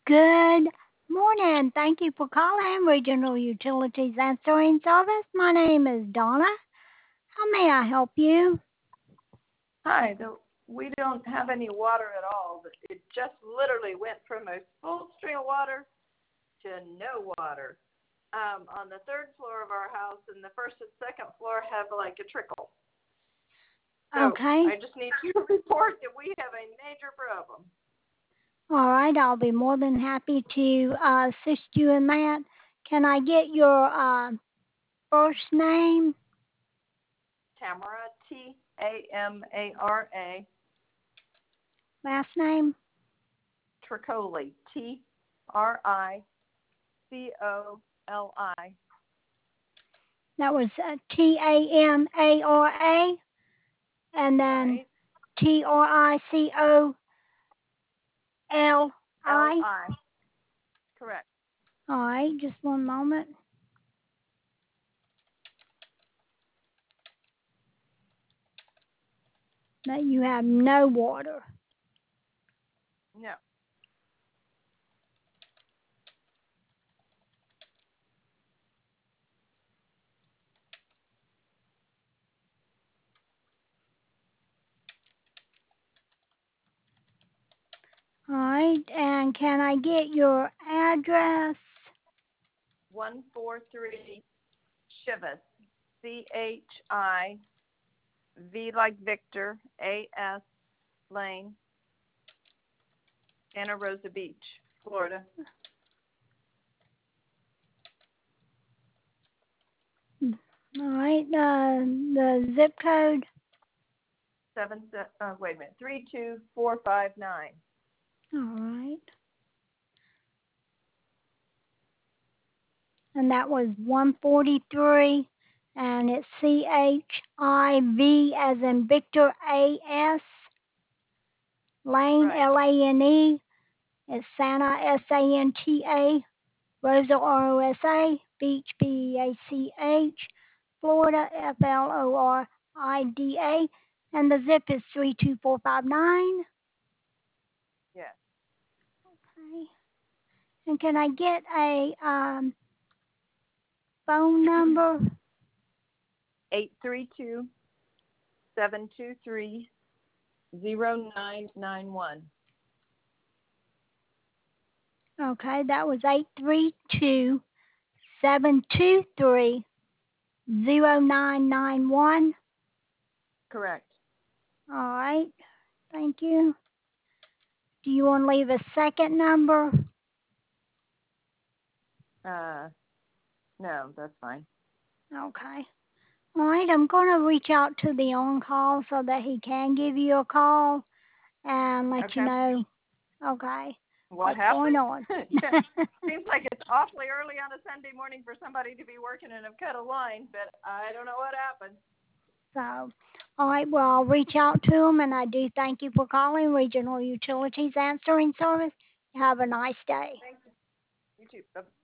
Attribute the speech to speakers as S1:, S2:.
S1: Good morning. Thank you for calling Regional Utilities Answering Service. My name is Donna. How may I help you?
S2: Hi, we don't have any water at all. It just literally went from a full stream of water to no water. On the third floor of our house and the first and second floor have like a trickle. So
S1: Okay.
S2: I just need to report that we have a major problem.
S1: All right. I'll be more than happy to assist you in that. Can I get your first name?
S2: Tamara, Tamara,
S1: Last name?
S2: Tricoli, Tricoli.
S1: That was Tamara, and then
S2: Right.
S1: Tricoli.
S2: Li. Correct.
S1: All right. Just one moment. That you have no water.
S2: No.
S1: All right, and can I get your address?
S2: 143 Chivas, Chiv like Victor, AS Lane, Santa Rosa Beach, Florida.
S1: All right, the zip code.
S2: 32459.
S1: All right, and that was 143, and it's CHIV as in Victor AS Lane
S2: Right.
S1: LANE. It's Santa SANTA, Rosa ROSA, Beach BEACH, Florida FLORIDA, and the zip is 32459.
S2: Yes.
S1: Okay. And can I get a phone number?
S2: 832-723-0991.
S1: Okay, that was 832-723-0991.
S2: Correct.
S1: All right, thank you. Do you want to leave a second number?
S2: No, that's fine.
S1: Okay. All right, I'm going to reach out to the on-call so that he can give you a call and let you
S2: Okay.
S1: know, okay,
S2: What
S1: what's going
S2: happened?
S1: on.
S2: Yeah. Seems like it's awfully early on a Sunday morning for somebody to be working and have cut a line, but I don't know what happened.
S1: So, all right, well, I'll reach out to him, and I do thank you for calling Regional Utilities Answering Service. Have a nice day.
S2: Thank you. You too. Bye.